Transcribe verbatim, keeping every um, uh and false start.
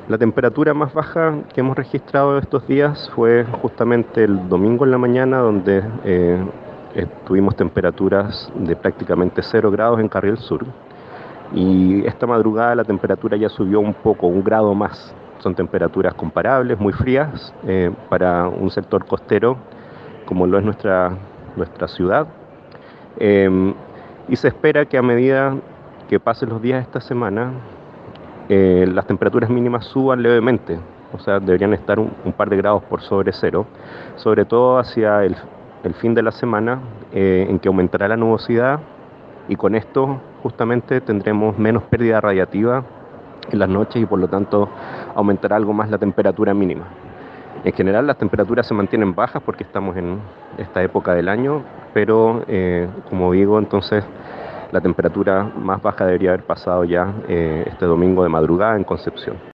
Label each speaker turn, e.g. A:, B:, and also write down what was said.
A: La temperatura más baja que hemos registrado estos días fue justamente el domingo en la mañana, donde eh, eh, tuvimos temperaturas de prácticamente cero grados en Carriel Sur. Y esta madrugada la temperatura ya subió un poco, un grado más. Son temperaturas comparables, muy frías eh, para un sector costero como lo es nuestra, nuestra ciudad. Eh, y se espera que a medida que pasen los días de esta semana, eh, las temperaturas mínimas suban levemente, o sea, deberían estar un, un par de grados por sobre cero, sobre todo hacia el, el fin de la semana, eh, en que aumentará la nubosidad y con esto justamente tendremos menos pérdida radiativa en las noches y por lo tanto aumentará algo más la temperatura mínima. En general las temperaturas se mantienen bajas porque estamos en esta época del año, pero eh, como digo, entonces la temperatura más baja debería haber pasado ya eh, este domingo de madrugada en Concepción.